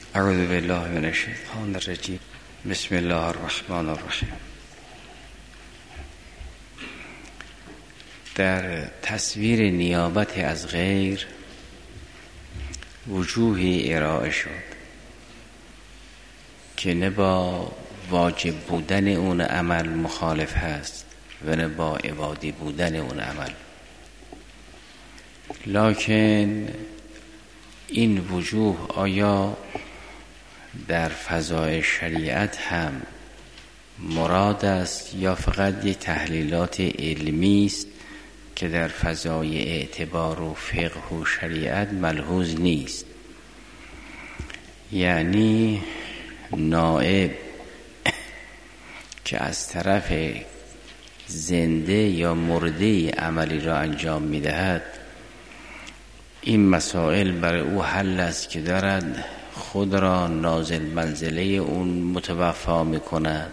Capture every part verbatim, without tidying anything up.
اعوذ بالله من الشیطان الرجیم. بسم الله الرحمن الرحیم. در تصویر نیابت از غیر وجوهی ارائه شد که نه با واجب بودن اون عمل مخالف هست و نه با عبادی بودن اون عمل، لکن این وجوه آیا در فضای شریعت هم مراد است یا فقط یک تحلیلات علمی است که در فضای اعتبار و فقه و شریعت ملحوظ نیست؟ یعنی نائب که از طرف زنده یا مرده عملی را انجام می‌دهد، این مسائل برای او حل است که دارد خود را نازل منزله اون متوفا می‌کند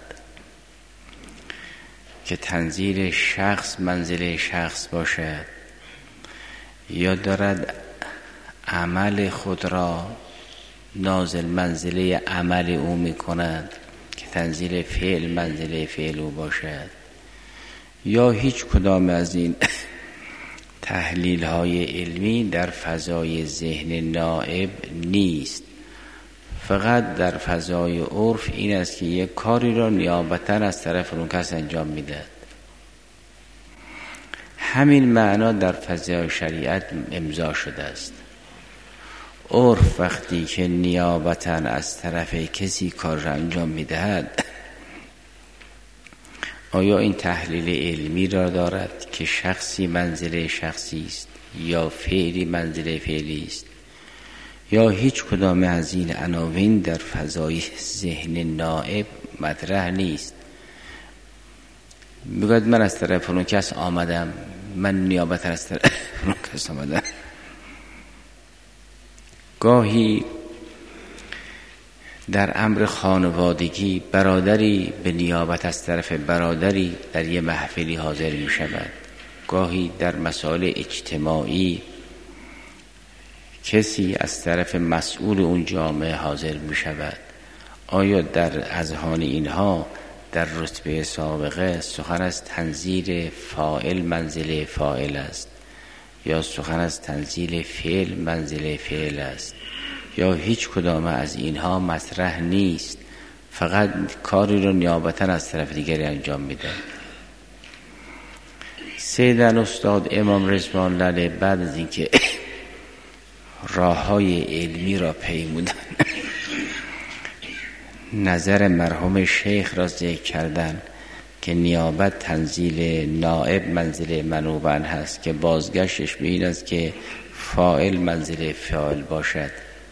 که تنزیل شخص منزله شخص باشد، یا دارد عمل خود را نازل منزله عمل او می‌کند که تنزیل فعل منزله فعل او باشد، یا هیچ کدام از این تحلیل های علمی در فضای ذهن نائب نیست. فقط در فضای عرف این است که یک کاری را نیابتا از طرف اون کس انجام میدهد. همین معنا در فضای شریعت امضا شده است. عرف وقتی که نیابتا از طرف کسی کار را انجام میدهد، آیا این تحلیل علمی را دارد که شخصی منزله شخصی است یا فعلی منزله فعلی است، یا هیچ کدام از این عناوین در فضای ذهن نائب مطرح نیست؟ بگوید من از طرف اون کس آمدم، من نیابت از طرف اون کس آمدم. گاهی در امر خانوادگی برادری به نیابت از طرف برادری در یه محفلی حاضر می شود. گاهی در مسائل اجتماعی کسی از طرف مسئول اون جامعه حاضر می شود. آیا در اذهان اینها در رتبه سابقه سخن از تنزیل فاعل منزله فاعل است، یا سخن از تنزیل فعل منزله فعل است، یا هیچ کدام از اینها مطرح نیست؟ فقط کاری رو نیابتا از طرف دیگری انجام میده. سیدن استاد امام رضوان الله بعد از اینکه راههای علمی را پیمودن، نظر مرحوم شیخ را ذکر کردن که نیابت تنزیل نائب منزله منوبا هست، که بازگشتش به این است که فاعل منزله فاعل باشد،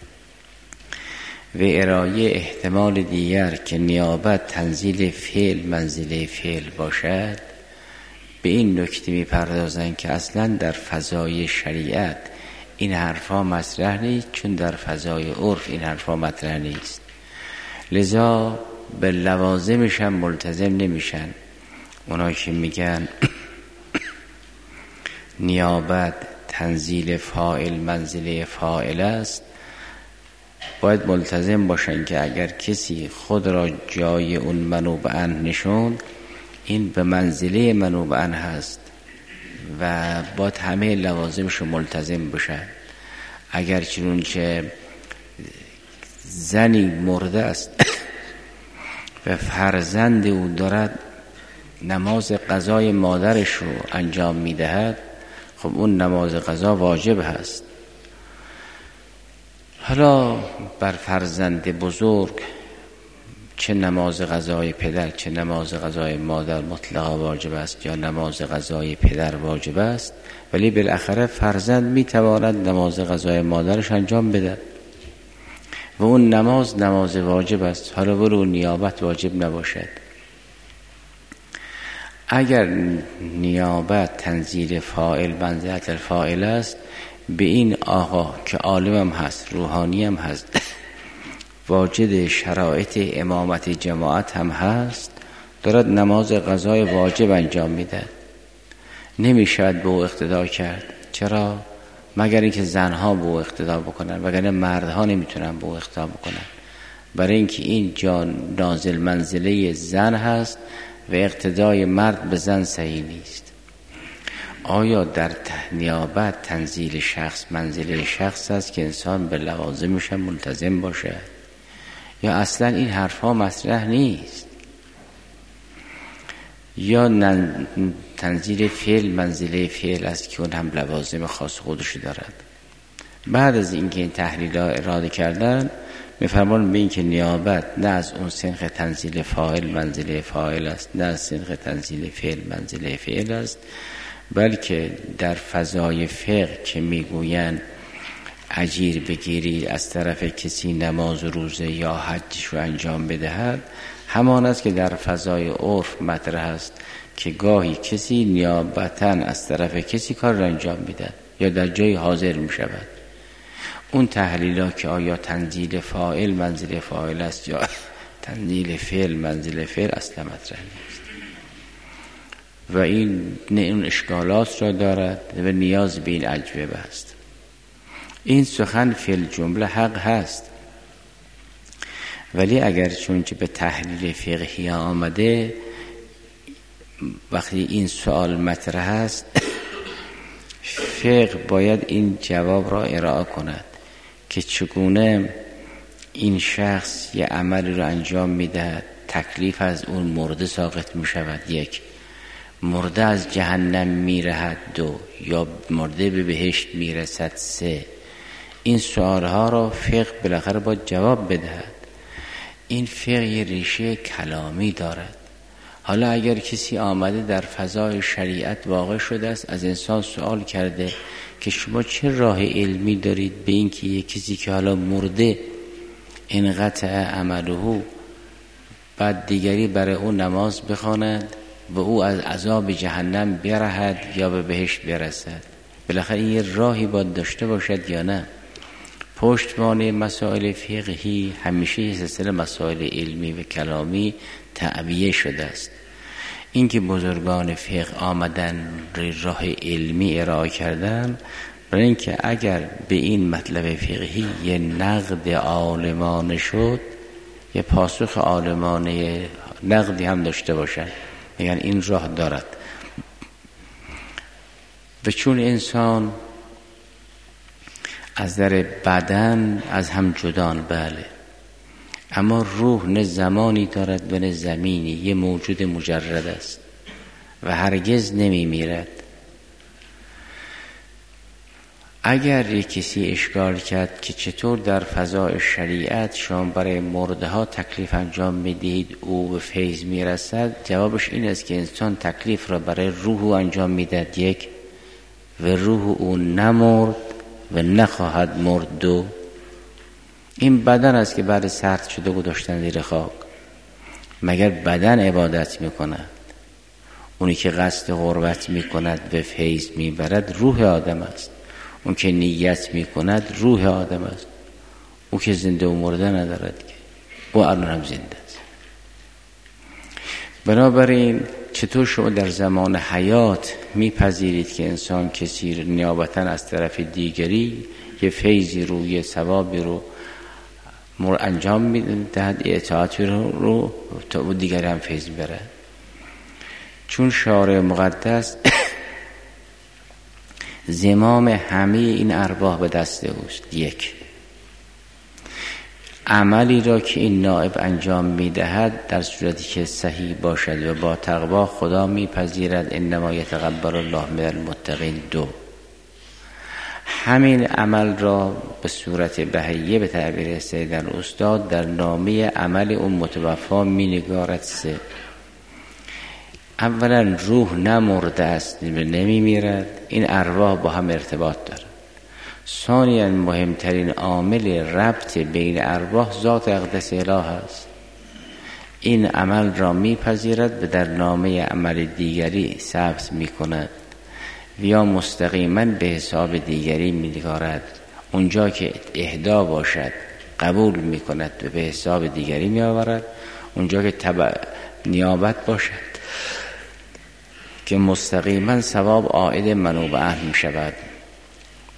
و ارائه احتمال دیگر که نیابت تنزیل فعل منزله فعل باشد، به این نکته می‌پردازند که اصلا در فضای شریعت این حرفا مطرح نیست، چون در فضای عرف این حرفا مطرح نیست، لذا به لوازمش هم ملتزم نمیشن. اونا که میگن نیابت تنزیل فاعل منزله فاعل است، باید ملتزم باشن که اگر کسی خود را جای اون منوبعا نشوند، این به منزله منوبعا هست و باید همه لوازمش ملتزم باشن. اگر چنانچه زنی مرده است و فرزند او دارد نماز قضای مادرش رو انجام میدهد، خب اون نماز قضا واجب هست. حالا بر فرزند بزرگ چه نماز قضای پدر چه نماز قضای مادر مطلقا واجب است یا نماز قضای پدر واجب است، ولی بالاخره فرزند میتواند نماز قضای مادرش انجام بده و اون نماز نماز واجب است، حالا برو نیابت واجب نباشد. اگر نیابت تنزیل فاعل منزلت الفاعل است، به این آقا که عالم هم هست روحانی هم هست واجد شرایط امامت جماعت هم هست، دارد نماز قضای واجب انجام میده، نمیشود به او اقتدا کرد. چرا؟ مگر اینکه زنها به او اقتدا بکنن، وگرنه مردها نمیتونن به او اقتدا بکنن، برای اینکه این جا نازل منزله زن هست و اقتدای مرد به زن صحیح نیست. آیا در نیابت تنزیل شخص منزله شخص است که انسان به لوازمش هم ملتزم باشه، یا اصلا این حرفها مطرح نیست؟ یا تنزیل فعل منزله فعل است که اون هم لوازم خاص خودش دارد؟ بعد از اینکه این تحلیل ها اراده کردن میفرمان به این که نیابت نه از اون سنخ تنزیل فاعل منزله فاعل است، نه از سنخ تنزیل فعل منزله فعل است، بلکه در فضای فقه که میگویند اجیر بگیری از طرف کسی نماز و روزه یا حجش رو انجام بدهد، همان است که در فضای عرف مطرح است که گاهی کسی نیابتاً از طرف کسی کار را انجام میده یا در جای حاضر میشود. اون تحلیلا که آیا تنزیل فاعل منزل فاعل است یا تنزیل فعل منزل فعل اصلا مطرح نیست و این نه اون اشکالات را دارد و نیاز به این اجوبه است. این سخن فی الجمله حق هست، ولی اگر چون که به تحلیل فقهی آمده، وقتی این سوال مطرح است فقه باید این جواب را ارائه کند که چگونه این شخص یه عملی را انجام میده، تکلیف از اون مرده ساقط می شود، یک، مرده از جهنم میرهد، دو، یا مرده به بهشت میرسد، سه. این سوالها را فقه بالاخره باید جواب بدهد. این فقه یه ریشه کلامی دارد. حالا اگر کسی آمده در فضای شریعت واقع شده است، از انسان سوال کرده که شما چه راه علمی دارید به این که یک کسی که حالا مرده انقطع عمله، بعد دیگری برای او نماز بخواند و او از عذاب جهنم برهد یا به بهشت برسد، بالاخره یه راهی باید داشته باشد یا نه؟ پشتوانه مسائل فقهی همیشه یه سلسله مسائل علمی و کلامی تعبیه شده است. این که بزرگان فقه آمدن راه علمی ارائه کردن، برای اینکه اگر به این مطلب فقهی یه نقد عالمانه شد، یه پاسخ عالمانه نقدی هم داشته باشن، میگن این راه دارد. و چون انسان از در بدن از هم جدان، بله، اما روح نه زمانی دارد و نه زمینی، یه موجود مجرد است و هرگز نمی میرد. اگر یک کسی اشکال کرد که چطور در فضای شریعت شما برای مرده ها تکلیف انجام میدید او به فیض میرسد، جوابش این است که انسان تکلیف را برای روح انجام میدهد، یک، و روح او نمرد و نخواهد مرد، دو، این بدن است که بعد سرد شده گذاشتن زیر خاک. مگر بدن عبادت میکند؟ اونی که قصد قربت میکند به فیض میبرد روح آدم است. اون که نیت میکند روح آدم است. او که زنده و مرده ندارد که، او الان هم زنده است. بنابراین چطور شما در زمان حیات میپذیرید که انسان کسی نیابتا از طرف دیگری یه فیضی رو، یه ثوابی رو مر انجام میدهد، اطاعتی رو, رو تا دیگری هم فیض بره؟ چون شارع مقدس زمام همه این ارواح به دست اوست. یک، عملی را که این نائب انجام میدهد در صورتی که صحیح باشد و با تقوا خدا میپذیرد، انما یتقبل الله من المتقین. دو، همین عمل را به صورت بهیه به تعبیر سیدن استاد در نامه عمل اون متوفا می نگارد. سه، اولا روح نمرده است و نمی میرد، این ارواح با هم ارتباط دارد. ثانیا مهمترین عامل ربط بین ارواح ذات اقدس اله است. این عمل را می پذیرد و در نامه عمل دیگری ثبت می کند یا مستقیما به حساب دیگری می نگارد. اونجا که اهدا باشد قبول می کند و به حساب دیگری می آورد. اونجا که تبع نیابت باشد که مستقیما ثواب عائد منوب اهل می شود.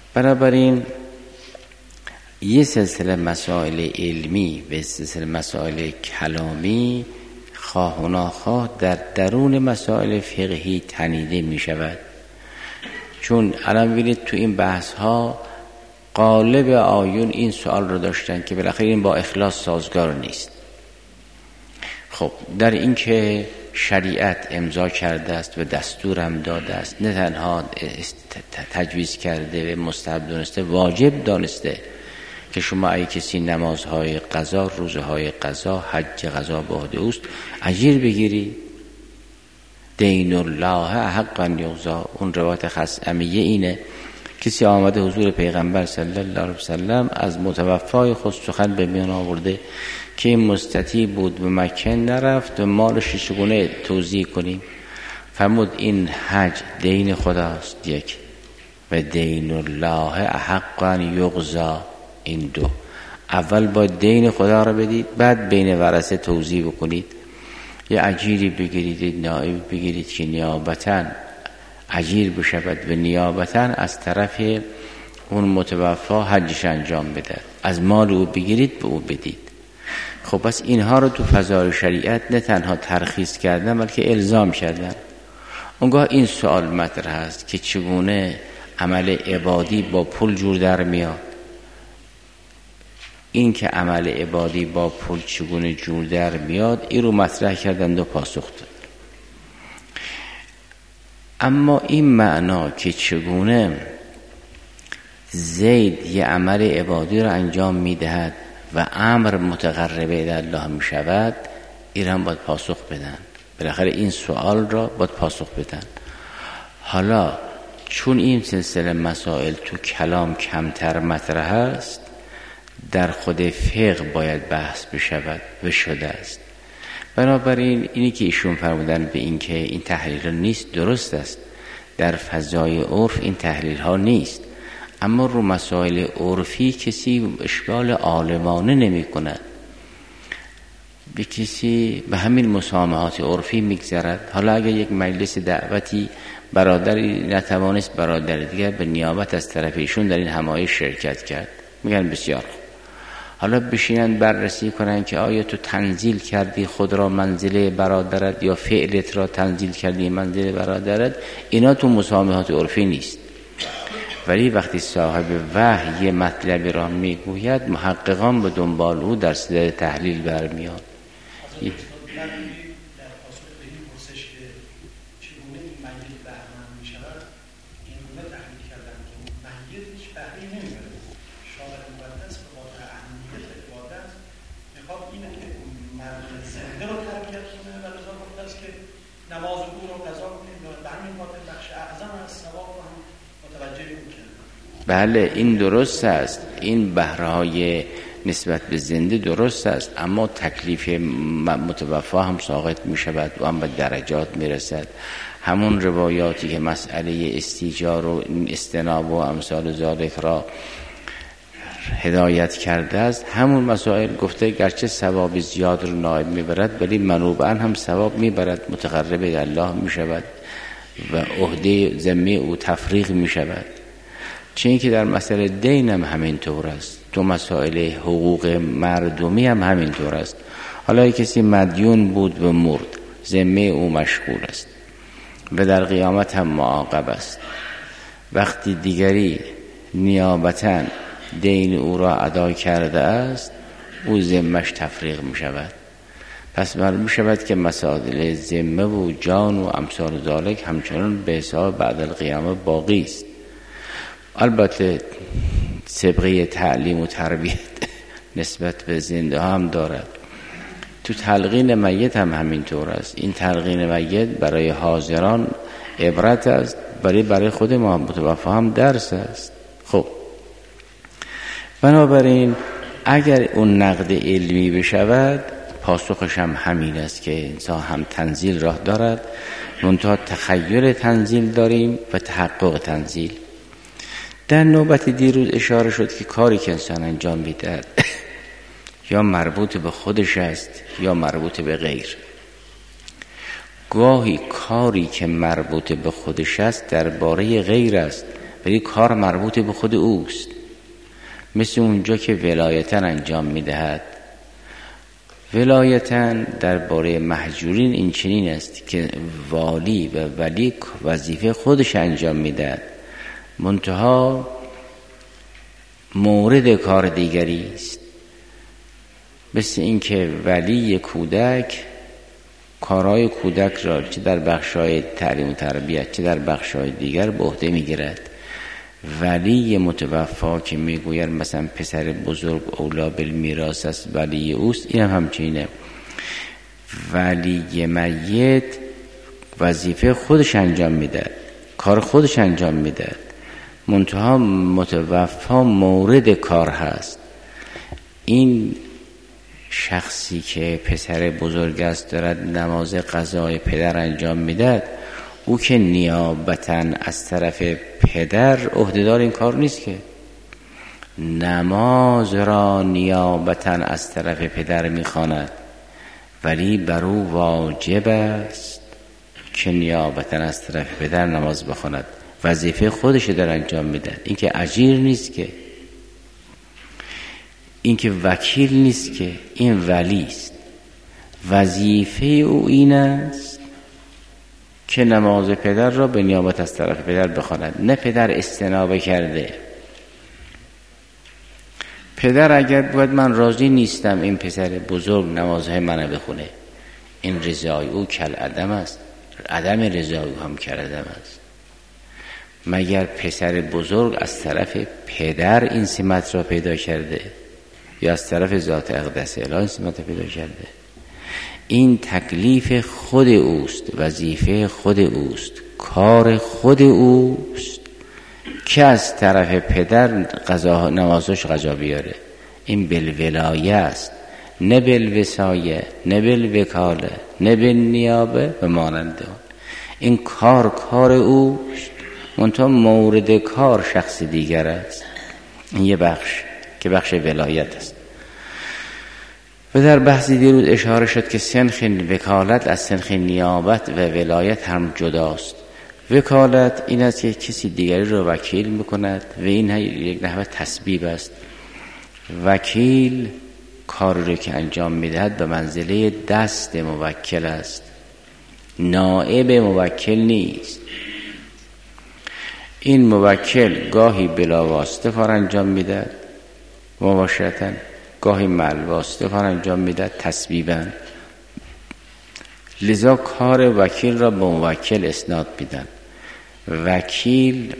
بنابراین یه سلسله مسائل علمی و سلسله مسائل کلامی خواه و ناخواه در درون مسائل فقهی تنیده می شود. چون الان ببینید تو این بحث ها غالب آیون این سوال رو داشتن که بالاخره این با اخلاص سازگار نیست. خب در این که شریعت امضا کرده است و دستور هم داده است، نه تنها تجویز کرده و مستحب دانسته، واجب دانسته که شما ای کسی نمازهای قضا، روزهای قضا، حج قضا به عهده اوست، اجیر بگیری. دین الله حقا یقضا. اون روایت خصعمیه اینه، کسی آمده حضور پیغمبر صلی الله علیه وسلم از متوفای خود سخن به میان آورده که این مستطیع بود به مکه نرفت و مالش چگونه توزیع کنیم. فرمود این حج دین خداست یک، و دین الله حقا یقضا. این دو، اول باید دین خدا رو بدید، بعد بین ورثه توزیع بکنید. یه اجیری بگیرید، نائب بگیرید که نیابتاً اجیر بشود و نیابتاً از طرف اون متوفا حجش انجام بده، از مال او بگیرید به او بدید. خب پس اینها رو تو فضای شریعت نه تنها ترخیص کردن بلکه الزام کردن. اونگاه این سوال مطرح است که چگونه عمل عبادی با پول جور در میاد. این که عمل عبادی با پول چگونه جور در میاد، این رو مطرح کردند و پاسخ داد. اما این معنا که چگونه زید یه عمل عبادی رو انجام میدهد و امر متقربه الی الله می شود، این هم باید پاسخ بدن. بالاخره این سوال را باید پاسخ بدن. حالا چون این سلسله مسائل تو کلام کمتر مطرح است، در خود فقه باید بحث بشود و شده است. بنابراین اینی که ایشون فرمودن به این که این تحلیل نیست درست است. در فضای عرف این تحلیل ها نیست، اما رو مسائل عرفی کسی اشکال عالمانه نمی کند. به کسی به همین مسامحات عرفی میگذرد. حالا اگر یک مجلس دعوتی برادری نتوانست برادر دیگر به نیابت از طرف ایشون در این همایش شرکت کرد، میگن بسیار خوب، حالا بشینن بررسی کنن که آیا تو تنزیل کردی خود را منزله برادرت یا فعلت را تنزیل کردی منزله برادرت. اینا تو مسامحات عرفی نیست. ولی وقتی صاحب وحی یه مطلبی را میگوید، محققان به دنبال او در صدر تحلیل برمیاد. نماز او رو قضا کنید و به همین خاطر بخش اعظم از ثواب رو هم متوجه او کرد. بله این درست است، این بهرهای نسبت به زنده درست است، اما تکلیف متوفا هم ساقط می شود و هم به درجات می رسد. همون روایاتی که مسئله استیجار و استناب و امثال ذالک را هدایت کرده است، همون مسائل گفته گرچه ثواب زیاد رو نائب میبرد ولی منوباً هم ثواب میبرد، متقرب الله میشود و عهده ذمه او تفریغ میشود. چون که در مسئله دین هم همینطور است، تو مسائل حقوق مردمی هم همینطور است. حالا کسی مدیون بود و مرد، ذمه او مشغول است و در قیامت هم معاقب است. وقتی دیگری نیابتاً دین او را ادا کرده است، او ذمه‌اش تفریغ می شود. پس معلوم می شود که مسائل ذمه و جان و امثال ذالک همچنان به حساب بعد القیامه باقی است. البته سابقه تعلیم و تربیت نسبت به زنده هم دارد. تو تلقین میت هم همینطور است. این تلقین میت برای حاضران عبرت است، برای برای خود ما متوفا هم درس است. خب بنابراین اگر اون نقد علمی بشود، پاسخش هم همین است که انسان هم تنزیل راه دارد، منتها تخیل تنزیل داریم و تحقق تنزیل. در نوبت دیروز اشاره شد که کاری که انسان انجام میدهد یا مربوط به خودش است یا مربوط به غیر. گاهی کاری که مربوط به خودش است درباره غیر است ولی کار مربوط به خود اوست. مثل اونجا که ولایتن انجام میدهد. ولایتن درباره مهجورین این چنین است که والی و ولی وظیفه خودش انجام میدهد، منتها مورد کار دیگری است. مثل این که ولی کودک کارهای کودک را چه در بخشای تعلیم و تربیت چه در بخشای دیگر به عهده میگیرد. ولی متوفا که میگوید مثلا پسر بزرگ اولا بالمیراث است ولی اوست، این هم همچینه. ولی میت وظیفه خودش انجام میده، کار خودش انجام میده، منتها متوفا مورد کار هست. این شخصی که پسر بزرگ است دارد نماز قضای پدر انجام میده، او که نیابتاً از طرف پدر عهدهدار این کار نیست، که نماز را نیابتاً از طرف پدر میخواند، ولی بر او واجب است که نیابتاً از طرف پدر نماز بخواند. وظیفه خودش در انجام میده. این که اجیر نیست، که این که وکیل نیست، که این ولی است. وظیفه او این است که نماز پدر را به نیابت از طرف پدر بخواند، نه پدر استنابه کرده. پدر اگر باید من راضی نیستم این پسر بزرگ نمازهای منو بخونه، این رضای او کل عدم است. عدم رضای او هم کل عدم است. مگر پسر بزرگ از طرف پدر این سمت را پیدا کرده یا از طرف ذات اقدس الهی این سمت را پیدا کرده؟ این تکلیف خود اوست، وظیفه خود اوست، کار خود اوست که از طرف پدر قضا نمازش قضا بیاره. این بالولایه است، نه بالوصایه، نه بالوکاله، نه بالنیابه و مانند آن. این کار کار اوست، منتها مورد کار شخص دیگر است. این یه بخش که بخش ولایت است. و در بحث دیروز اشاره شد که سنخ وکالت از سنخ نیابت و ولایت هم جداست. وکالت این است که کسی دیگری رو وکیل میکند و این یک نحوه تسبیب است. وکیل کار رو که انجام میدهد به منزله دست موکل است، نائب موکل نیست. این موکل گاهی بلا واسطه کار انجام میدهد مباشرتاً، گاهی مع واسطه کار انجام میدهد تسبیباً. لذا کار وکیل را به موکل اسناد میدن. وکیل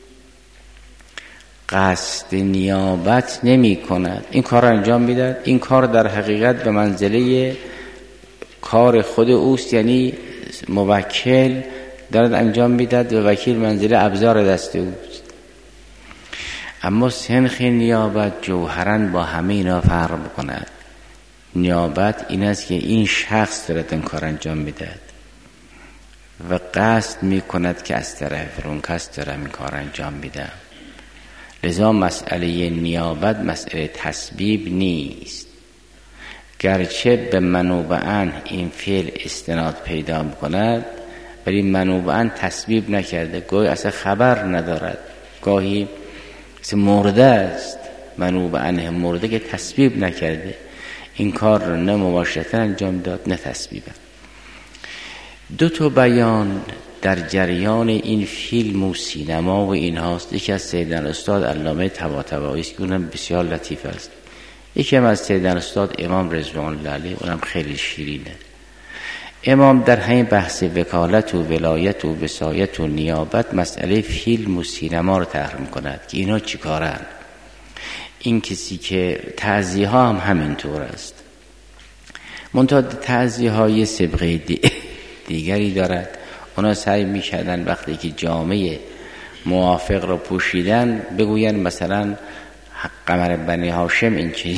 قصد نیابت نمی کند، این کار انجام میدهد. این کار در حقیقت به منزله کار خود اوست، یعنی موکل دارد انجام میدهد و وکیل منزله ابزار دست اوست. اما سنخ نیابت جوهراً با همه اینا فرق میکند. نیابت این است که این شخص دارد این کار انجام میدهد و قصد میکند که از طرف اون کس دارم این کار انجام میدم. لذا مسئله نیابت مسئله تسبیب نیست، گرچه به منوبعاً این فعل استناد پیدا میکند ولی منوبعاً تسبیب نکرده، گاهی اصلا خبر ندارد، گاهی مرده است، منوبعاً مرده که تسبیب نکرده. این کار رو نه مباشرتاً انجام داد نه تسبیباً. دو تا بیان در جریان این فیلم و سینما و این هاست. یکی از سیدنا استاد علامه طباطبایی است که اونم بسیار لطیف است. یکی هم از سیدنا استاد امام رضوان الله علیه، اونم خیلی شیرینه. امام در همین بحث وکالت و ولایت و وصایت و نیابت مسئله فیلم و سینما رو طرح می‌کند که اینا چیکارن. این کسی که تعزیه ها هم همینطور است، منتها تعزیه های سابقه دیگری دارد. اونا سعی می‌کردن وقتی که جامعه موافق را پوشیدن بگوین مثلا قمر بنی هاشم این چی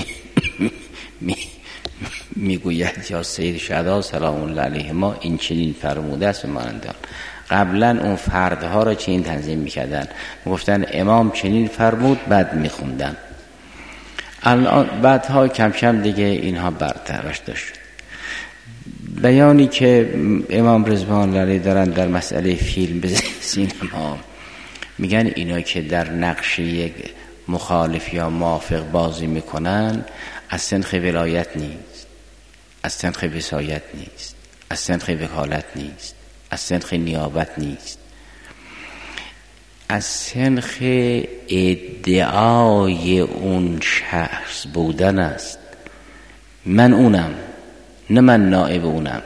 میگوید یا سید شهدا سلام الله علیه ما این چنین فرموده است. مانند قبلا اون فردها را چنین تنظیم می‌کردن، میگفتن امام چنین فرمود، بعد می‌خوندن. الان بعدها کم کم دیگه اینها برطرف شد. بیانی که امام رضوان الله علیه دارن در مسئله فیلم به سینما میگن اینا که در نقش یک مخالف یا موافق بازی میکنن از سنخ ولایت نیست، از سنخ وصایت نیست، از سنخ وکالت نیست، از سنخ نیابت نیست، از سنخ ادعای اون شخص بودن است. من اونم، نه من نائب اونم.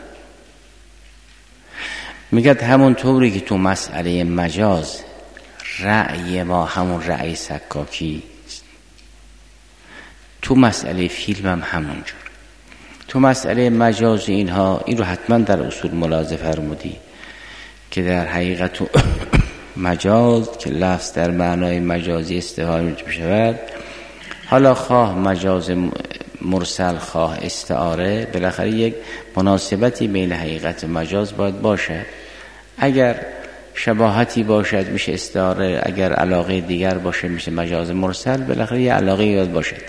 میگه همون طوری که تو مسئله مجاز رأی ما همون رأی سکاکی است، تو مسئله فیلم هم همونجور. تو مسئله مجاز اینها، این رو حتما در اصول ملاحظه فرمودی که در حقیقت تو مجاز که لفظ در معنای مجازی استعاره می شود، حالا خواه مجاز مرسل خواه استعاره، بالاخره یک مناسبتی بین حقیقت مجاز باید باشد. اگر شباهتی باشد میشه استعاره، اگر علاقه دیگر باشه میشه مجاز مرسل، بالاخره یه علاقه یاد باشد.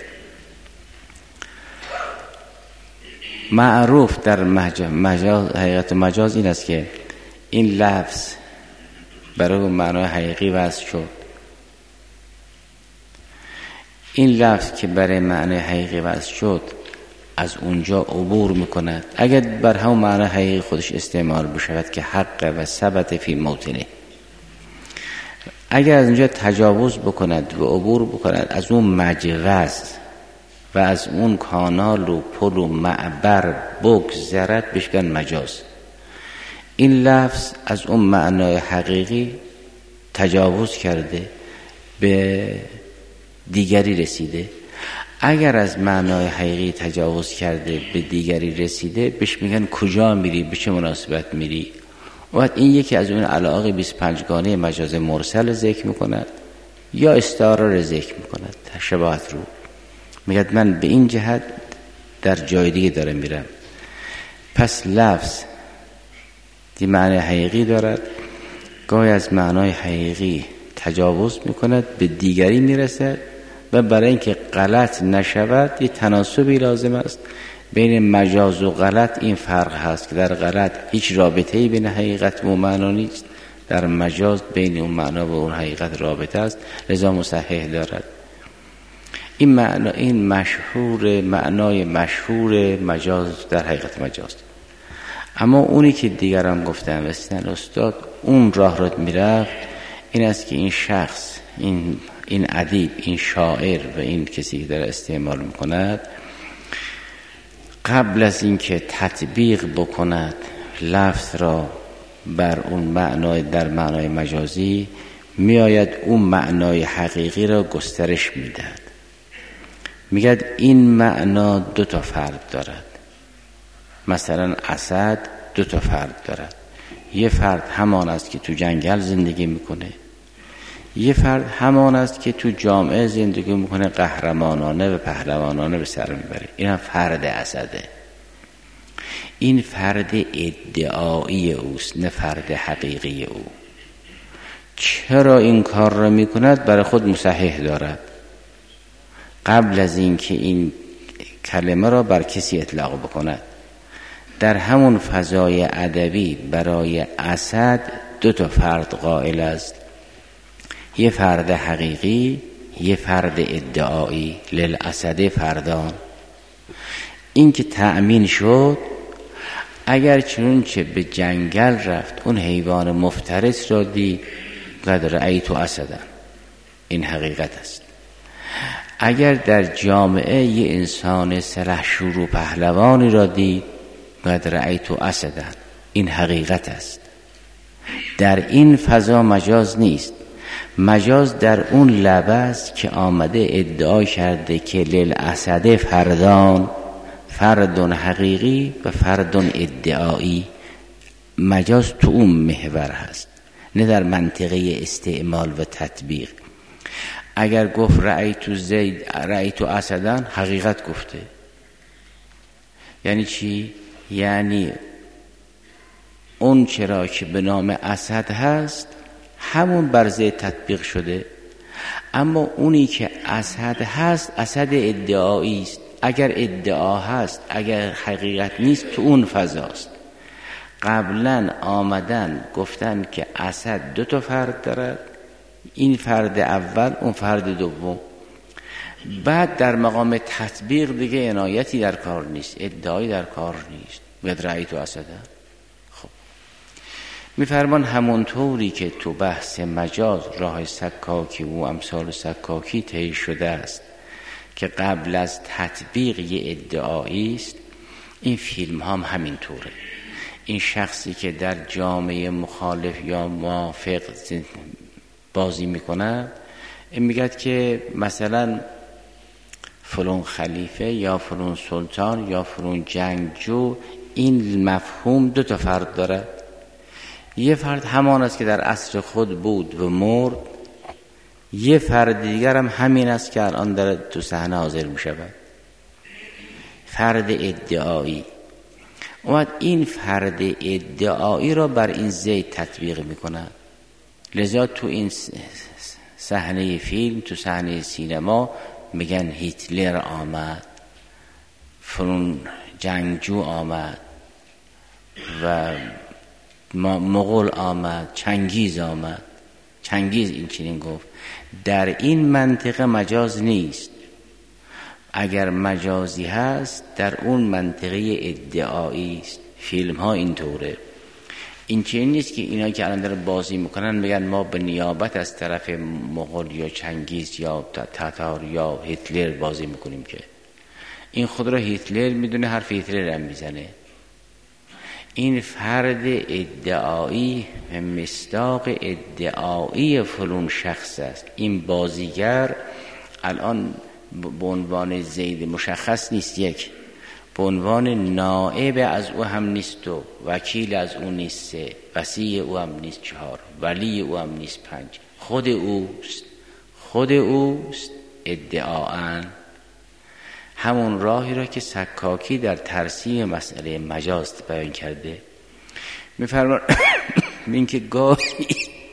معروف در مجاز، حقیقت مجاز این است که این لفظ برای معنای حقیقی وضع شد. این لفظ که برای معنای حقیقی وضع شد از اونجا عبور میکند. اگر بر همون معنای حقیقی خودش استعمال بشود که حق و ثبت فی موطنه، اگر از اونجا تجاوز بکند و عبور بکند از اون مجوز و از اون کانال و پل و معبر بگذرد، بشکن مجاز. این لفظ از اون معنای حقیقی تجاوز کرده به دیگری رسیده. اگر از معنای حقیقی تجاوز کرده به دیگری رسیده، بهش میگن کجا میری، به چه مناسبت میری. و این یکی از اون علاقه بیست و پنج گانه مجاز مرسل ذکر میکند یا استعاره رو ذکر میکند، شباهت رو میگه من به این جهت در جای دیگه دارم میرم. پس لفظ دی معنی حقیقی دارد، گاهی از معنای حقیقی تجاوز میکند به دیگری میرسد و برای اینکه غلط نشود یه تناسبی لازم است بین مجاز و غلط. این فرق هست که در غلط هیچ رابطه‌ای بین حقیقت و معنا نیست، در مجاز بین اون معنا و اون حقیقت رابطه است، لذا مصحح دارد. این معنا، این مشهور معنای مشهور مجاز در حقیقت مجاز. اما اونی که دیگران گفتن وستن استاد اون راه رو میرفت، این است که این شخص، این این ادیب، این شاعر و این کسی که در استعمال میکند، قبل از اینکه تطبیق بکند لفظ را بر اون معنای در معنای مجازی، میآید اون معنای حقیقی را گسترش میدهد. میگد این معنا دو تا فرد دارد. مثلا اسد دو تا فرد دارد. یه فرد همان است که تو جنگل زندگی میکنه، یه فرد همان است که تو جامعه زندگی میکنه، قهرمانانه و پهلوانانه به سر میبره. این هم فرد اسده. این فرد ادعایی اوست، نه فرد حقیقی او. چرا این کار را میکند؟ برای خود مصحح دارد. قبل از اینکه این کلمه را بر کسی اطلاق بکند، در همون فضای ادبی برای اسد دو تا فرد قائل است، یه فرد حقیقی، یه فرد ادعایی. للاسد فردان. این که تأمین شد، اگر چنونچه به جنگل رفت اون حیوان مفترس را دید، قد رأیت اسدا، این حقیقت است. اگر در جامعه یه انسان سلحشور و پهلوانی را دید، قد رأیت اسدا، این حقیقت است. در این فضا مجاز نیست. مجاز در اون لباس که آمده ادعا کرده که للاسد فردان، فردون حقیقی و فردون ادعایی. مجاز تو اون محور هست، نه در منطقه استعمال و تطبیق. اگر گفت رأیت زید رأیت اسدان، حقیقت گفته. یعنی چی؟ یعنی اون چرا که به نام اسد هست همون برزه تطبیق شده. اما اونی که اسد هست اسد ادعایی است. اگر ادعا هست، اگر حقیقت نیست، تو اون فضاست. قبلا آمدن گفتن که اسد دو تا فرد دارد، این فرد اول، اون فرد دوم. بعد در مقام تطبیق دیگه عنایتی در کار نیست، ادعایی در کار نیست. قد رأیت اسدا. خب میفرمان همونطوری که تو بحث مجاز راه سکاکی و امثال سکاکی طی شده است که قبل از تطبیق یه ادعایی است، این فیلم هم همینطوره. این شخصی که در جامعه مخالف یا موافق بازی میکنه، این میگه که مثلا فلان خلیفه یا فلان سلطان یا فلان جنگجو، این مفهوم دو تا فرد داره. یه فرد همان است که در عصر خود بود و مرد، یه فرد دیگر هم همین است که الان در تو صحنه حاضر می شود. فرد ادعایی. اومد این فرد ادعایی را بر این زید تطبیق می کند. لذا تو این صحنه فیلم، تو صحنه سینما میگن هیتلر آمد، فرون جنگجو آمد و مغول آمد، چنگیز آمد. چنگیز این چنین گفت. در این منطقه مجاز نیست. اگر مجازی هست در اون منطقه ادعایی است. فیلم ها اینطوره. این چنین نیست که اینا که الان دارن بازی میکنن میگن ما به نیابت از طرف مغول یا چنگیز یا تاتار یا هیتلر بازی میکنیم، که این خود را هیتلر میدونه، حرف هیتلر هم میزنه. این فرد ادعایی مصداق ادعایی فلان شخص است. این بازیگر الان به عنوان زید مشخص نیست، یک به عنوان نائب از او هم نیست، و وکیل از او نیست، سه وصی او هم نیست، چهار ولی او هم نیست، پنج خود اوست. خود اوست ادعاً. همون راهی را که سکاکی در ترسیم مسئله مجاز بیان کرده. میفرمان این که گاهی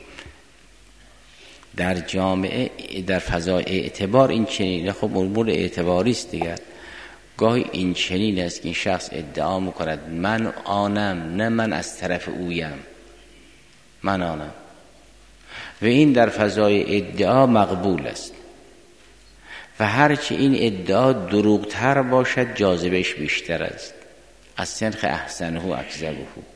در جامعه در فضای اعتبار این چنینه، خب امور اعتباری است دیگر. گاهی این چنین است که این شخص ادعا میکند من آنم، نه من از طرف اویم، من آنم، و این در فضای ادعا مقبول است. و هرچی این ادعا دروغتر باشد جاذبهش بیشتر است. از سنخ احسنه و اکذبه.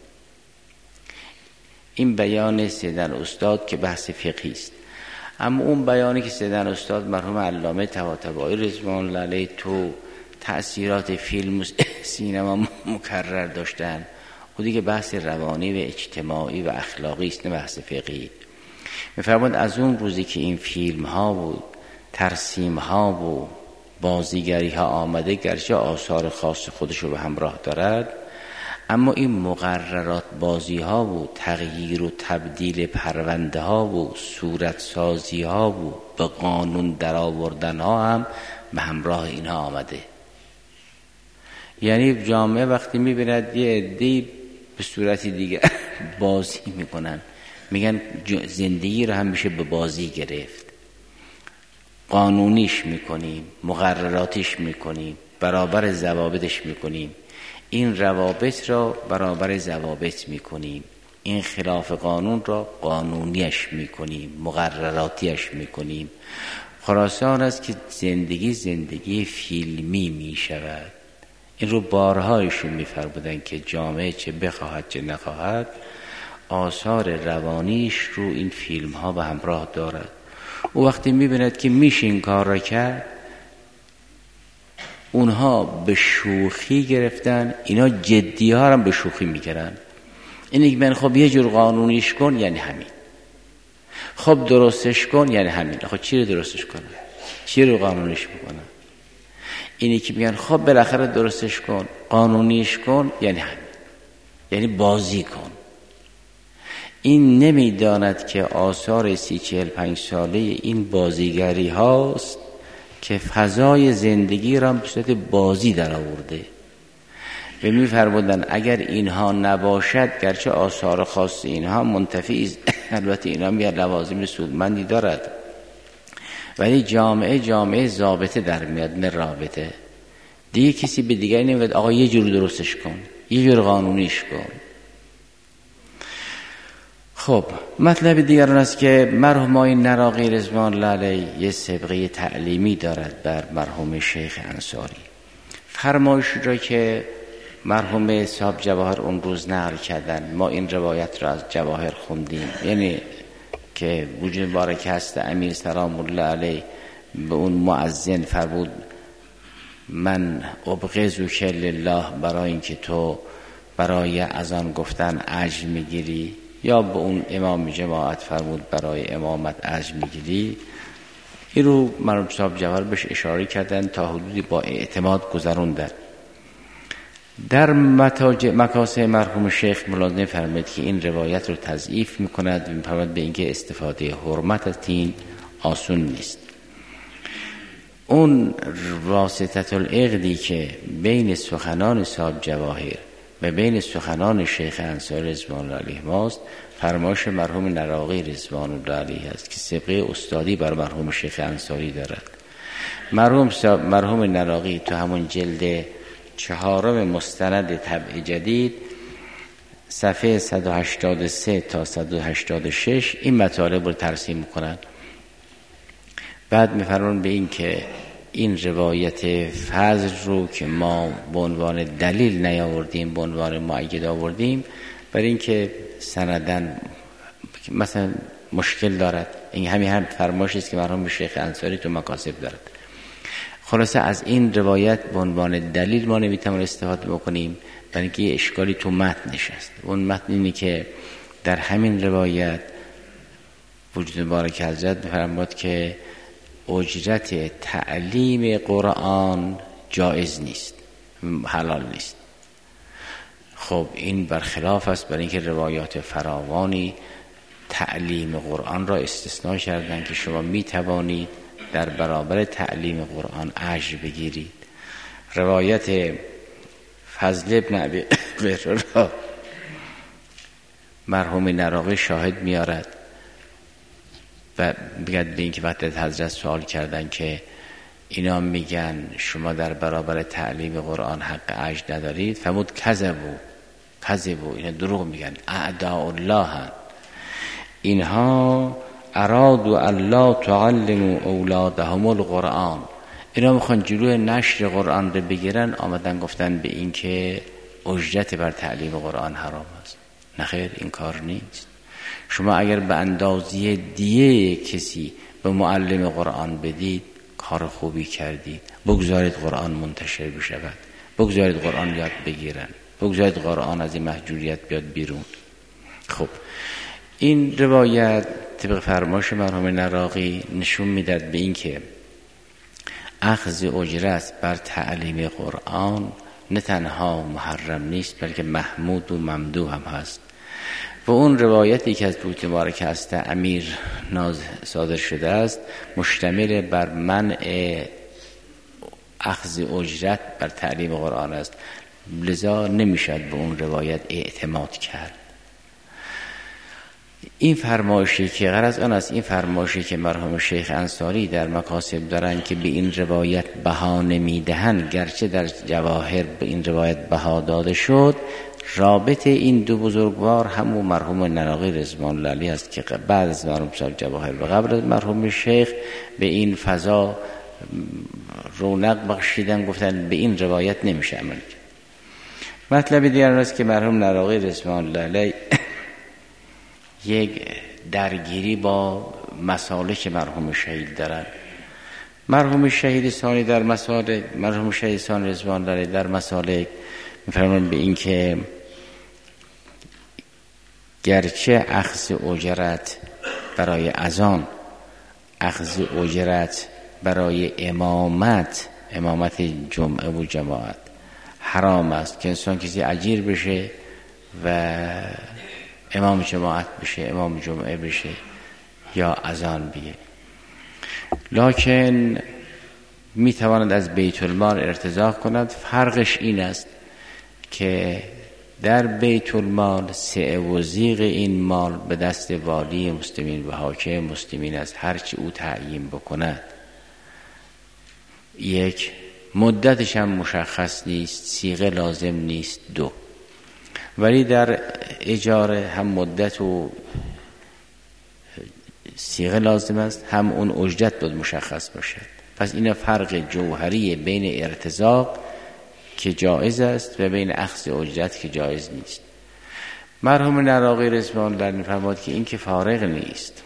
این بیان سیدن استاد که بحث فقهی است. اما اون بیانی که سیدن استاد مرحوم علامه طباطبایی رضوان الله علیه تو تأثیرات فیلم و سینما مکرر داشتن، و دیگه بحث روانی و اجتماعی و اخلاقی است، نه بحث فقهی. می‌فرماید از اون روزی که این فیلم ها بود، ترسیم ها و بازیگری ها آمده، گرچه آثار خاص خودش رو به همراه دارد، اما این مقررات بازی ها و تغییر و تبدیل پرونده ها و صورت سازی ها و به قانون در آوردن ها هم به همراه اینها آمده. یعنی جامعه وقتی میبیند یه عده‌ای به صورتی دیگه بازی میکنن، میگن زندگی رو هم میشه به بازی گرفت، قانونیش میکنیم، مقرراتش میکنیم، برابر ضوابطش میکنیم، این روابط را برابر ضوابط میکنیم، این خلاف قانون را قانونیش میکنیم، مقرراتیش میکنیم. خلاصان است که زندگی زندگی فیلمی میشود. این رو بارهایشون میفرمودن که جامعه چه بخواهد چه نخواهد آثار روانیش رو این فیلم ها به همراه دارد. او وقتی میبیند که میشه این کار را کرد، اونها به شوخی گرفتن، اینا جدی ها هم به شوخی میگیرن. اینی که من خب یه جور قانونیش کن یعنی همین، خب درستش کن یعنی همین. خب چی رو درستش کنن؟ چی رو قانونیش میکنن؟ اینی که میگن خب بالاخره درستش کن، قانونیش کن یعنی همین، یعنی بازی کن. این نمیداند که آثار سی چهل پنج ساله این بازیگری هاست که فضای زندگی را به صورت بازی در آورده. و می‌فرمودند اگر اینها نباشد، گرچه آثار خاص اینها منتفی است، البته اینها میاد لوازم سودمندی دارد، ولی جامعه جامعه ضابطه در میاد، نه رابطه. دیگه کسی به دیگری نمیگه آقا یه جور درستش کن، یه جور قانونیش کن. خب مطلب دیگر اون است که مرحوم آقای نراقی رضوان الله علیه یه سابقه تعلیمی دارد بر مرحوم شیخ انصاری. فرمایش را که مرحوم صاحب جواهر اون روز نقل کردن، ما این روایت را از جواهر خوندیم، یعنی که وجود بارک هست امیر سلام الله علیه به اون مؤذن فرمود من ابغضک لله، برای اینکه تو برای اذان گفتن اجر میگیری، یا به اون امام جماعت فرمود برای امامت اجر میگیری. این رو مرحوم صاحب جواهر بهش اشاره کردن، تا حدودی با اعتماد گذروندن. در مکاسب مرحوم شیخ ملاحظه فرمود که این روایت رو تضعیف میکند و میفرماید به اینکه استفاده حرمت از این آسون نیست. اون واسطه العقدی که بین سخنان صاحب جواهر و بین سخنان شیخ انصاری رضوان الله علیه ماست، فرمایش مرحوم نراقی رضوان الله علیه است که سابقه استادی بر مرحوم شیخ انصاری دارد. مرحوم مرحوم نراقی تو همون جلد چهارم مستند طبع جدید صفحه صد و هشتاد و سه تا صد و هشتاد و شش این مطالب رو ترسیم میکنن. بعد میفرمون به این که این روایت فضل رو که ما به عنوان دلیل نیاوردیم، به عنوان مؤید آوردیم، برای اینکه سندن مثلا مشکل دارد. این همین هم فرمایشی است که مرحوم شیخ انصاری تو مکاسب دارد. خلاصه از این روایت به عنوان دلیل ما نمیتونیم استفاده بکنیم، برای اینکه یه اشکالی تو متنش است. اون متن اینه که در همین روایت وجود بارک حضرت می‌فرماید که اجرت تعلیم قرآن جایز نیست، حلال نیست. خب این برخلاف است، برای اینکه روایات فراوانی تعلیم قرآن را استثناء کردن که شما می توانید در برابر تعلیم قرآن اجر بگیرید. روایت فضل ابن ابی قره را مرحوم نراقی شاهد میارد و بگد به این که وقتی حضرت سوال کردن که اینا میگن شما در برابر تعلیم قرآن حق اجر ندارید، فرمود کذبوا کذبوا، اینا دروغ میگن، اعداء الله هن. اینها ارادوا الله تعلموا اولادهم القرآن، اینا میخوان جلوی نشر قرآن رو بگیرن، آمدن گفتن به این که اجرت بر تعلیم قرآن حرام است. نخیر، این کار نیست. شما اگر به اندازه دیه کسی به معلم قرآن بدید کار خوبی کردید. بگذارید قرآن منتشر بشود، بگذارید قرآن یاد بگیرن، بگذارید قرآن از این محجوریت بیاد بیرون. خب این روایت طبق فرمایش مرحوم نراقی نشون میداد به این که اخذ اجرت بر تعلیم قرآن نه تنها محرم نیست بلکه محمود و ممدوح هم هست. و اون روایتی که از بوت مبارک هست امیر ناز صادر شده است مشتمل بر منع اخذ اجرت بر تعلیم قرآن است، لذا نمیشد به اون روایت اعتماد کرد. این فرمایشی که غرض آن است، این فرمایشی که مرحوم شیخ انصاری در مکاسب دارن که به این روایت بها نمیدهن، گرچه در جواهر به این روایت بها داده شد، رابط این دو بزرگوار همون مرحوم نراقی رضوان الله علیه است که بعد از مرحوم صاحب جواهر و قبل از مرحوم شیخ به این فضا رونق بخشیدن، گفتن به این روایت نمیشه عمل کرد. مطلب دیگر است که مرحوم نراقی رضوان الله علیه یک درگیری با مسالک مرحوم شهید دارن. مرحوم شهید ثانی در مسالک، مرحوم شهید ثانی رضوان الله علیه در مسالک میفرمان به این که گرچه اخذ اجرت برای اذان، اخذ اجرت برای امامت، امامت جمعه و جماعت حرام است که انسان کسی اجیر بشه و امام جماعت بشه، امام جمعه بشه یا اذان بیه، لکن میتواند از بیت المال ارتزاق کند. فرقش این است که در بیت المال سعه و زیغ این مال به دست والی مسلمین و حاکم مسلمین است، هرچی او تعیین بکند. یک، مدتش هم مشخص نیست، صیغه لازم نیست. دو، ولی در اجاره هم مدت و صیغه لازم است، هم اون اجرت باید مشخص باشد. پس این فرق جوهری بین ارتزاق که جایز است و بین اخذ اجرت که جایز نیست. مرحوم نراقی رضوان الله علیه فرمود که این که فارغ نیست،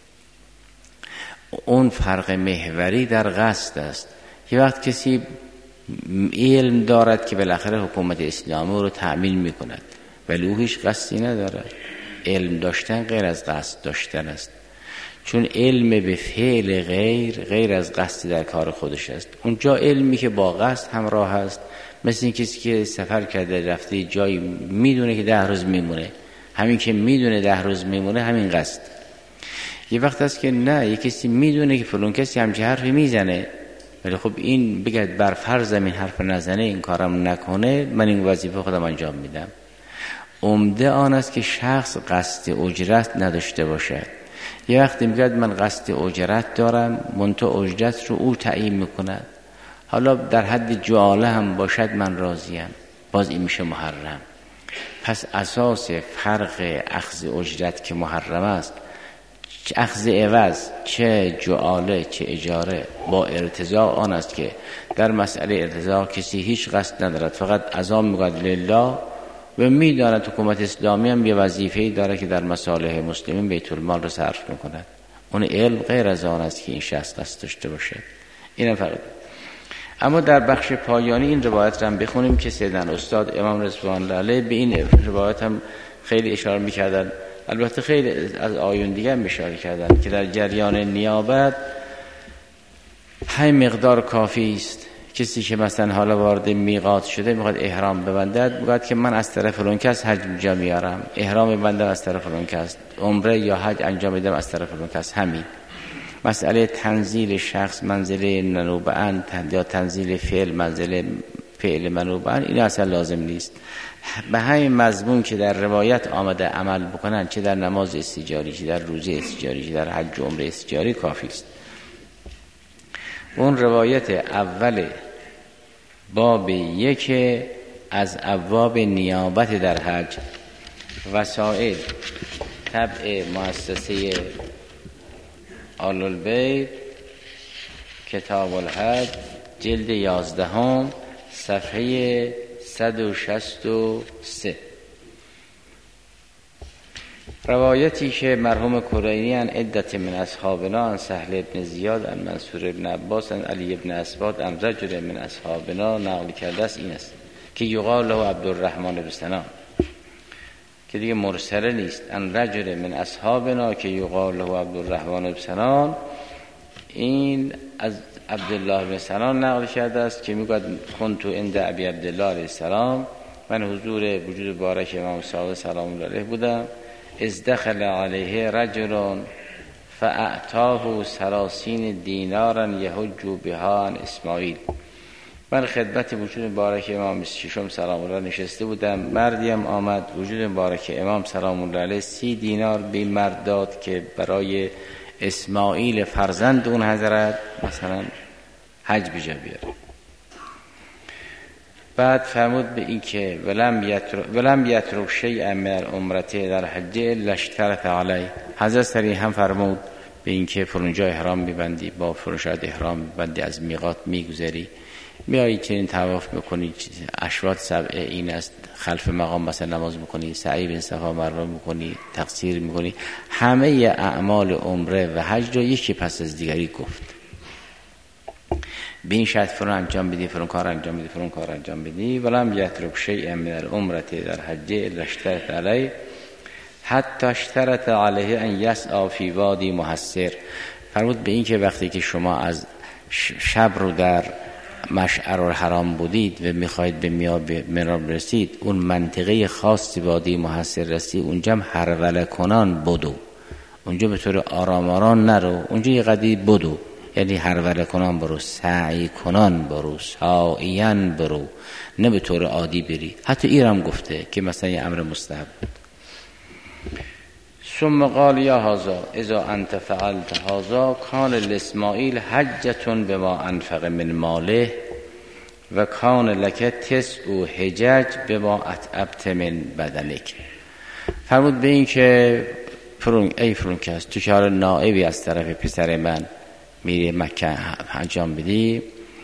اون فرق محوری در قصد است. یه وقت کسی علم دارد که بالاخره حکومت اسلامی رو تأمین میکند ولی او هیچ قصدی ندارد. علم داشتن غیر از قصد داشتن است، چون علم به فعل غیر غیر از قصد در کار خودش است. اونجا علمی که با قصد همراه است، مثل این کسی که سفر کرده رفته جایی میدونه که ده روز میمونه، همین که میدونه ده روز میمونه همین قصد. یه وقت هست که نه، یه کسی میدونه که فلان کسی همچه حرفی میزنه ولی خب این بگه بر فرض این حرف نزنه این کارم نکنه من این وظیفه خودم انجام میدم. عمده آن است که شخص قصد اجرت نداشته باشد. یه وقتی میگه من قصد اجرت دارم منتها اجرت رو او تعیین میکند، حالا در حد جعاله هم باشد من راضیم، باز این میشه محرم. پس اساس فرق اخذ اجرت که محرم است، اخذ عوض چه جعاله چه اجاره با ارتزاق آن است که در مسئله ارتزاق کسی هیچ قصد ندارد، فقط عزام میگوید لله و میداند حکومت اسلامی هم یه وظیفه‌ای داره که در مصالح مسلمین بیت المال رو صرف میکند. اون علم غیر از آن است که این شخص قصد داشته باشه. اینم فقط. اما در بخش پایانی این روایت رو هم بخونیم که سیدنا استاد امام رضوان الله علیه به این روایت هم خیلی اشاره میکردن، البته خیلی از آیون دیگه هم اشاره کردن که در جریان نیابت همین مقدار کافی است. کسی که مثلا حالا وارد میقات شده میخواد احرام ببندد، میگه که من از طرف فلان کس حج انجام میارم، احرام ببندم از طرف فلان کس، عمره یا حج انجام میدم از طرف فلان کس. همین مسئله تنزیل شخص منزله منوبعن یا تنزیل فعل منزله فعل منوبعن این اصلا لازم نیست. به همین مضمون که در روایت آمده عمل بکنن، چه در نماز استجاری، چه در روزه استجاری، چه در حج و عمره استجاری کافی است. اون روایت اول باب یک از ابواب نیابت در حج، وسائل طبع مؤسسه آل البیت، کتاب الحج، جلد یازدهم، صفحه صد و شصت و سه. روایتی که مرحوم کرینی ان عدت من اصحابنا ان سهل ابن زیاد ان منصور ابن عباس ان علی ابن اسباد ان رجل من اصحابنا نقل کرده است این است که یقال له عبدالرحمن بن سنان، که دیگه مرسله نیست. ان رجل من اصحابنا که یقال له عبدالرحمن بن سنان، این از عبدالله بن سنان نقل کرده است که میگوید کنت عند ابی عبدالله علیه السلام، من حضور وجود بارک امام صادق سلام الله علیه بودم، از دخل علیه رجل فاعطاه ثلاثین دینارا یحج بها عن اسماعیل. من خدمت وجود مبارک امام ششم سلام الله نشسته بودم، مردیم آمد وجود مبارک امام سلام الله علیه سی دینار به مرد داد که برای اسماعیل فرزند اون حضرت مثلا حج بجا بیاره. بعد فرمود به این که ولم یترک ولم یترک شیئا من عمرته در حج الا اشترط علی. حضرت سری هم فرمود به این که فرونجا احرام میبندی، با فرونشاد احرام میبندی، از میقات میگذری، میایی چنین طواف میکنی، اشواط سبعه این است، خلف مقام مثلا نماز میکنی، سعی بین صفا و مروه میکنی، تقصیر میکنی، همه اعمال عمره و حج رو یکی پس از دیگری گفت. به این شرط فرون انجام بدی، فرون کار انجام بدی، فرون کار انجام بدی. ولم یترک شیئا من العمرة در حج الا اشترط علیه حتی اشترط علیه ان یسعی فی وادی محصر. فرمود به این که وقتی که شما از شب رو در مشعر الحرام بودید و میخواید به میراب برسید، اون منطقه خاصی وادی محصر رسید، اونجا هم هرول کنان بدو، اونجا به طور آرام آرام نرو، اونجا یه قدری بدو، یعنی هرول کنان برو، سعی کنان برو، سعیان برو، نه به طور عادی بری. حتی ایرام گفته که مثلا یه امر مستحب بود. ثم قال یا هذا اذا انت فعلت هذا کان لاسماعیل حجتون بما انفق من ماله و کان لک تسع حجج بما اتعبت من بدنک. فرمود به این که فرون ای فرونکس تو که حالا نائبی از طرف پسر من میری مکه انجام بدی،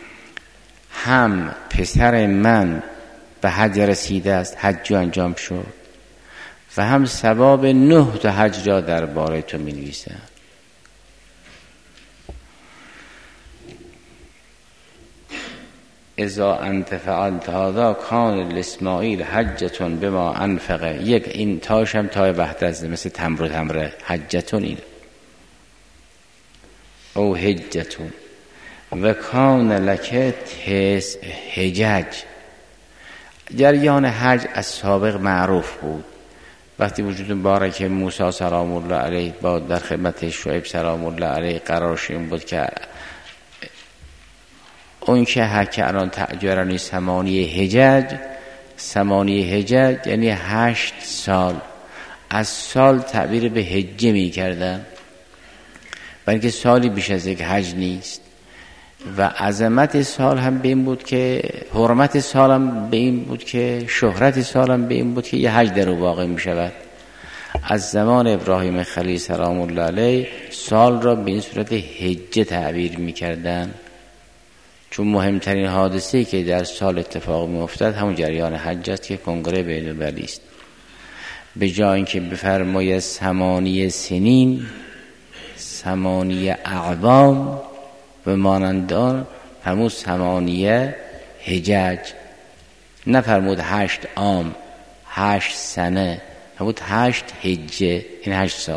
هم پسر من به حج رسیده است، حج انجام شد، و هم ثواب نه تا حج را در باره تو می نویسم. اذا انت فعلت هذا کان لاسماعیل حجتون بما انفقه. یک این تاش هم تای بحث مثل تمر و تمره، حجتون این او حجتون و کان لک تس حجج. جریان حج از سابق معروف بود. وقتی وجود مبارک موسی سلام الله علیه با در خدمت شعیب سلام الله علیه قرارش این بود که اون که حکه الان تأجرانی ثمانی حجج، ثمانی حجج یعنی هشت سال، از سال تعبیر به حجه می کردن، بلکه سالی بیش از یک حج نیست. و عظمت سال هم به این بود که حرمت سال هم به این بود که شهرت سال هم به این بود که یه حج در او واقع می شود. از زمان ابراهیم خلیل سلام الله علیه سال را به این صورت حجه تعبیر می کردن، چون مهمترین حادثه‌ای که در سال اتفاق می افتد همون جریان حج است که کنگره بین‌المللی است. به جای اینکه بفرماید ثمانی سنین، ثمانی اعوام و مانند آن، همون ثمانیه حجج، نفرمود هشت عام، هشت سنه، همون هشت حجه، این هشت سال.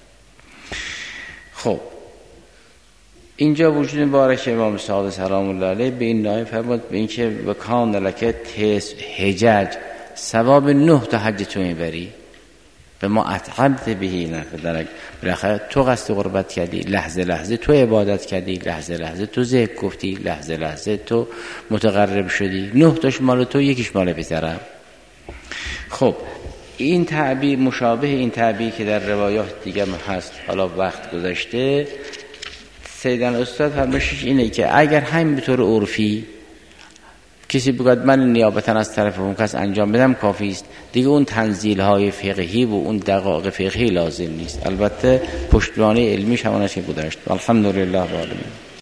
خب اینجا وجود مبارک امام صادق سلام الله علیه به این نایه فرمود به این که و کان لک تس حجج، ثواب نه تا حج تو میبری. به ما اطعمت بهی نفدرک، بالاخره تو قصد قربت کردی، لحظه لحظه تو عبادت کردی، لحظه لحظه تو ذکر گفتی، لحظه لحظه تو متقرب شدی، نه تاش مال تو، یکیش مال پسرم. خب این تعبیر مشابه این تعبیر که در روایات دیگه هست، حالا وقت گذشته. سیدن استاد فرمایشش اینه که اگر همین به طور عرفی کسی بگوید من نیابتا از طرف اون کس انجام بدم کافی است، دیگه اون تنزیل های فقهی و اون دقایق فقهی لازم نیست. البته پشتوانه علمیش همونش که گذاشت. الحمدلله رب العالمین.